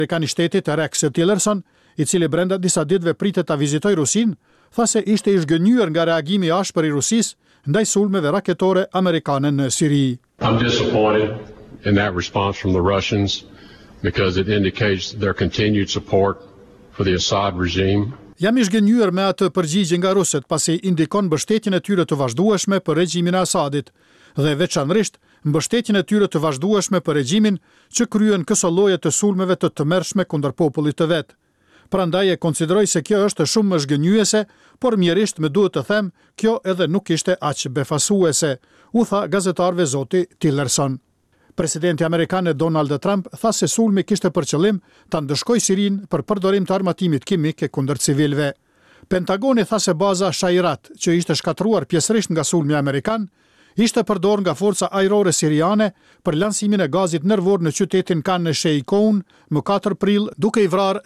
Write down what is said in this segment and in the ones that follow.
Amerikan i Shtetit Rex Tillerson, i cili brenda disa ditëve pritet ta vizitojë Rusinë, tha se ishte i zhgënjur nga reagimi i ashpër i Rusisë ndaj sulmeve raketore amerikane në Siri. I'm disappointed in that response from the Russians because it indicates their continued support for the Assad regime. Jam i zhgënjur me atë përgjigje nga rusët, pasi indikon mbështetjen e tyre të vazhdueshme për regjimin e Asadit dhe veçanërisht mbështetjen e tyre të vazhdueshme për regjimin që kryen këso lloje të sulmeve të tmerrshme kundër popullit të vet. Prandaj e konsideroj se kjo është shumë më zhgënjyese, por mjerisht me duhet të them, kjo edhe nuk ishte aq befasuese, u tha gazetarëve zoti Tillerson. Presidenti amerikan Donald Trump tha se sulmi kishte për qëllim ta ndëshkojë Sirinë për përdorim të armatimit kimik kundër civilëve. Pentagoni tha se baza Shairat, që ishte shkatruar pjesërisht nga sulmi amerikan, ishte përdorur nga forca ajrore siriane për lansimin e gazit nervor në qytetin Khan Sheikhoun më 4 prill, duke i vrarë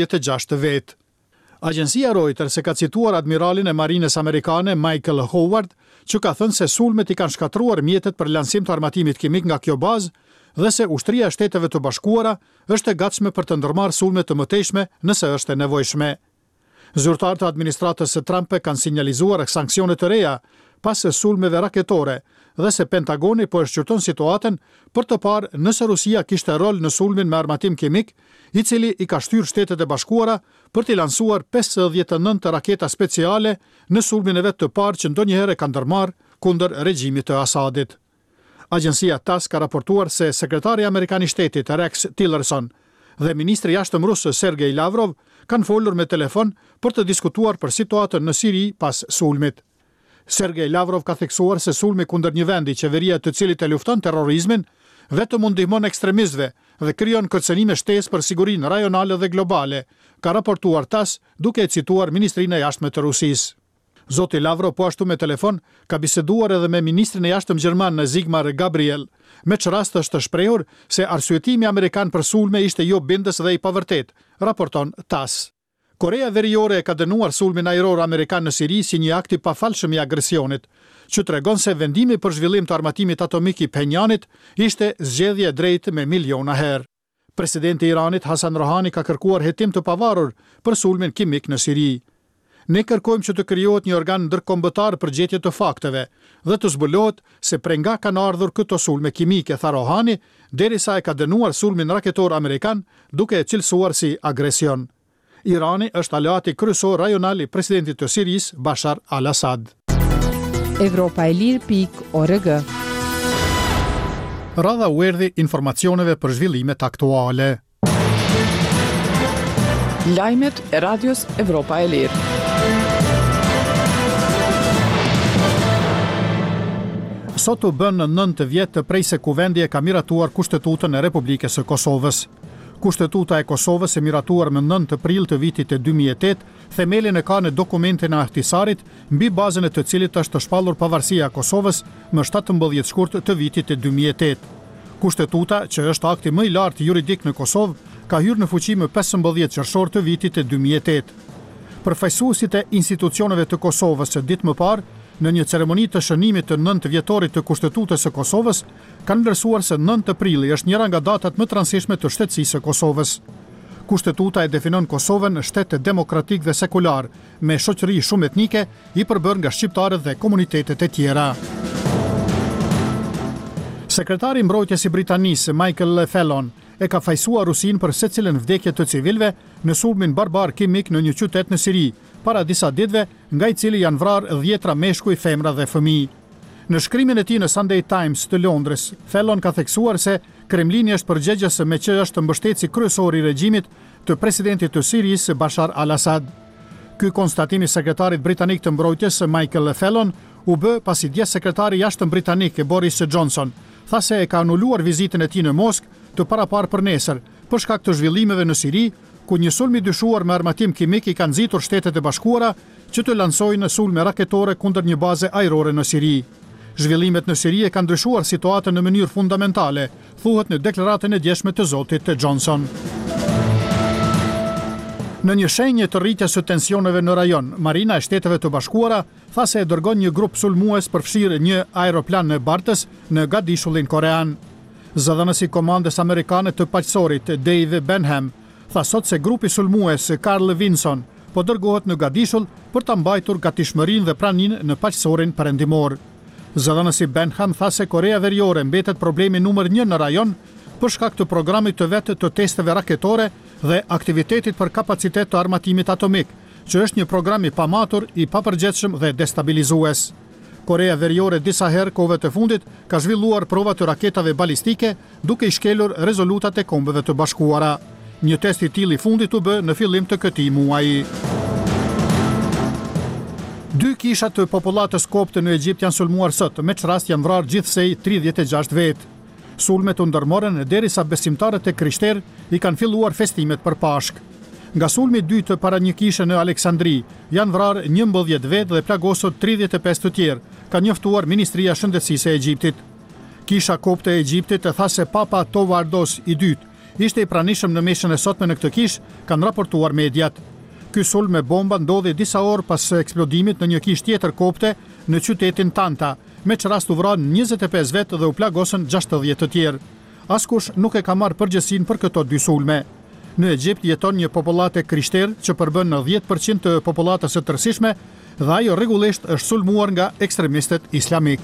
86 vetë. Agjencia Reuters e ka cituar admiralin e marinës amerikane Michael Howard, që ka thënë se sulmet i kanë shkatruar mjetet për lansim të armatimit kimik nga kjo bazë dhe se ushtria e Shteteve të Bashkuara është e gatshme për të ndërmarrë sulme të mëtejshme nëse është e nevojshme. Zyrtarët e administratës së Trump kanë sinjalizuar sanksione të reja pas sulmeve raketore dhe se Pentagoni po e shqyrton situatën për të parë nëse Rusia kishte rol në sulmin me armatim kimik, i cili i ka shtyrë Shtetet e Bashkuara për t'i lansuar 59 raketa speciale në sulmin e vet të parë që ndonjëherë ka ndërmarrë kundër regjimit të Asadit. Agjencia TASS ka raportuar se sekretari amerikan i Shtetit Rex Tillerson dhe ministri i jashtëm rus Sergej Lavrov kanë folur me telefon për të diskutuar për situatën në Siri pas sulmit. Sergej Lavrov ka theksuar se sulmi kundër një vendi, qeveria të cilit e lufton terrorizmin, vetëm mund ndihmon ekstremistëve dhe krijon kërcënime shtesë për sigurinë rajonale dhe globale, ka raportuar TASS duke e cituar ministrinë e jashtme të Rusisë. Zoti Lavrov po ashtu me telefon ka biseduar edhe me ministrin e jashtëm gjerman Sigmar Gabriel, me që rast është shprehur se arsyetimi amerikan për sulme ishte jo bindës dhe i pavërtet, raporton TASS. Korea Veriore e ka dënuar sulmin ajror amerikan në Siri si një akt i pafalshëm i agresionit, që tregon se vendimi për zhvillim të armatimit atomik i Pjenjanit ishte zgjedhje e drejtë me miliona herë. Presidenti i Iranit Hasan Rohani ka kërkuar hetim të pavarur për sulmin kimik në Siri. Ne kërkojmë që të krijohet një organ ndërkombëtar për gjetje të fakteve dhe të zbulohet se prej nga kanë ardhur këto sulme kimike, tha Rohani, derisa e ka dënuar sulmin raketor amerikan duke e cilësuar si agresion. Irani është aleati kryesor rajonal i presidentit të Sirisë Bashar al-Assad. Evropaelir.org. Radha u erdhi informacioneve për zhvillimet aktuale. Lajmet e radios Evropa e Lirë. Sot u bën 9 vjet prej se kuvendi e ka miratuar Kushtetutën e Republikës së Kosovës. Kushtetuta e Kosovës e miratuar më 9 prill të vitit e 2008, themelin e ka në dokumentin e Ahtisarit, mbi bazën e të cilit është shpallur pavarësia e Kosovës më 17 shkurt të vitit e 2008. Kushtetuta, që është akti më i lartë juridik në Kosovë, ka hyrë në fuqi më 15 qershor të vitit e 2008. Përfaqësuesit e institucioneve të Kosovës ditë më parë, në një ceremoni të shënimit të 9 vjetorit të Kushtetutës së Kosovës, kanë vlerësuar se 9 prilli është njëra nga datat më të rëndësishme të shtetësisë së Kosovës. Kushtetuta e definon Kosovën shtet demokratik dhe sekular, me shoqëri shumë etnike, i përbërë nga shqiptarët dhe komunitetet e tjera. Sekretari i mbrojtjes i Britanisë, Michael Fallon, e ka fajsuar Rusinë për secilën vdekje të civilëve në sulmin barbar kimik në një qytet në Siri, para disa ditëve, nga i cili janë vrarë 10 meshkuj, femra dhe fëmijë. Në shkrimin e tij në Sunday Times të Londrës, Fallon ka theksuar se Kremlini është përgjegjës me që është mbështetësi kryesor i regjimit të presidentit të Sirisë Bashar al-Assad. Ky konstatim i sekretarit britanik të mbrojtjes Michael Fallon u bë pasi dje sekretari i jashtëm britanik Boris Johnson tha se e ka anuluar vizitën e tij në Moskë të paraparë për nesër për shkak të zhvillimeve në Siri, ku një sulm i dyshuar me armatim kimik i ka nxitur Shtetet e Bashkuara që të lansojnë sulme raketore kundër një baze ajrore në Siri. Zhvillimet në Siri e kanë ndryshuar situatën në mënyrë fundamentale, thuhet në deklaratën e djeshme të zotit Johnson. Në një shenjë të rritjes së tensioneve në rajon, Marina e Shteteve të Bashkuara tha se e dërgon një grup sulmues për fshirë një aeroplan në Bartës në Gadishullin korean. Zëdhënësi i komandës amerikane të paqësorit Dave Benham tha sot se grupi sulmues Carl Vinson po dërgohet në Gadishull për ta mbajtur gatishmërinë dhe praninë në paqësorin perëndimor. Zëdhënësi Benham tha se Korea Veriore mbetet problemi numër 1 në rajon për shkak të programit të vetë të testeve raketore dhe aktivitetit për kapacitet të armatimit atomik, që është një program i pamatur, i papërgjithshëm dhe destabilizues. Korea Veriore disa herë kohëve të fundit ka zhvilluar prova të raketave balistike duke i shkelur rezolutat e Kombeve të Bashkuara. Një test i tillë i fundit u bë në fillim të këtij muaji. 2 kisha të popullatës kopte në Egjipt janë sulmuar sot, me që rast janë vrarë gjithsej 36 vetë. Sulmet u ndërmorën derisa besimtarët e krishterë i kanë filluar festimet për Pashk. Nga sulmi 2 të para një kishe në Aleksandri janë vrarë 11 vetë dhe plagosur 35 të tjerë, ka njoftuar Ministria e Shëndetësisë e Egjiptit. Kisha kopte e Egjiptit e tha se Papa Tovardos i dytë ishte i pranishëm në meshën e sotme në këtë kishë, kanë raportuar mediat. Ky sulm me bomba ndodhi disa orë pas eksplodimit në një kishë tjetër kopte në qytetin Tanta, me që rast u vranë 25 vetë dhe u plagosën 60 të tjerë. Askush nuk e ka marrë përgjegjësinë për këto 2 sulme. Në Egjipt jeton një populllatë krishterë që përbën në 10% të popullatës së tërësishme dhe ajo rregullisht është sulmuar nga ekstremistët islamik.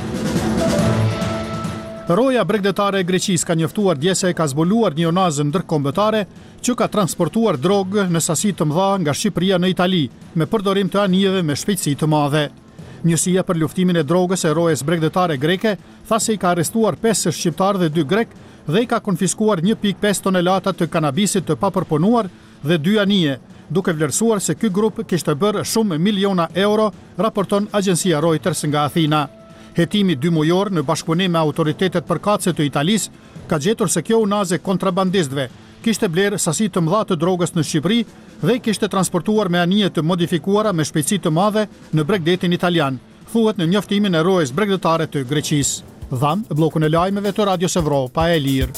Roja bregdetare e Greqisë ka njoftuar dje se ka zbuluar një onazë ndërkombëtare që ka transportuar drogë në sasi të mëdha nga Shqipëria në Itali me përdorim të anijeve me shpejtësi të madhe. Njësia për luftimin e drogës e rojes bregdetare greke tha se i ka arrestuar 5 shqiptarë dhe 2 grek dhe i ka konfiskuar 1.5 tonelata të kanabisit të papërpunuar dhe 2 anije, duke vlerësuar se ky grup kishte bërë shumë miliona euro, raporton agjencia Reuters nga Athina. Hetimi 2 mujor në bashkëpunim me autoritetet përkatëse të Italisë ka gjetur se kjo unazë kontrabandistëve kishte blerë sasi të mëdha të drogës në Shqipëri dhe i kishte transportuar me anije të modifikuara me shpejtësi të madhe në bregdetin italian, thuhet në njoftimin e rojes bregdetare të Greqisë. Dham, bllokun e lajmeve të Radios Evropa e Lirë.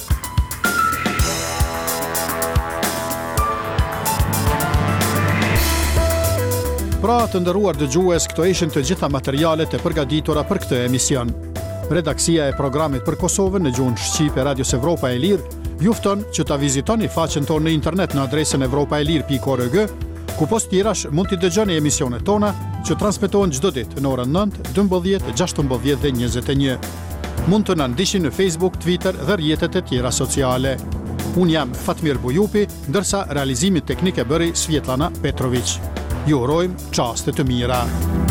Pra të nderuar dëgjues, këto ishin të gjitha materialet e përgatitura për këtë emision. Redaksia e programit për Kosovën në gjuhën shqipe Radios Evropa e Lirë ju fton që ta vizitoni faqen tonë në internet në adresën evropaelir.org, ku post tjerash mund t'i dëgjoni emisionet tona që transmetohen çdo ditë në orën 9, 12, 16 dhe 21. Mund të na ndiqni në Facebook, Twitter dhe rrjetet e tjera sociale. Unë jam Fatmir Bujupi, ndërsa realizimin teknik e bëri Svjetlana Petrović. Ju urojmë çaste të mira.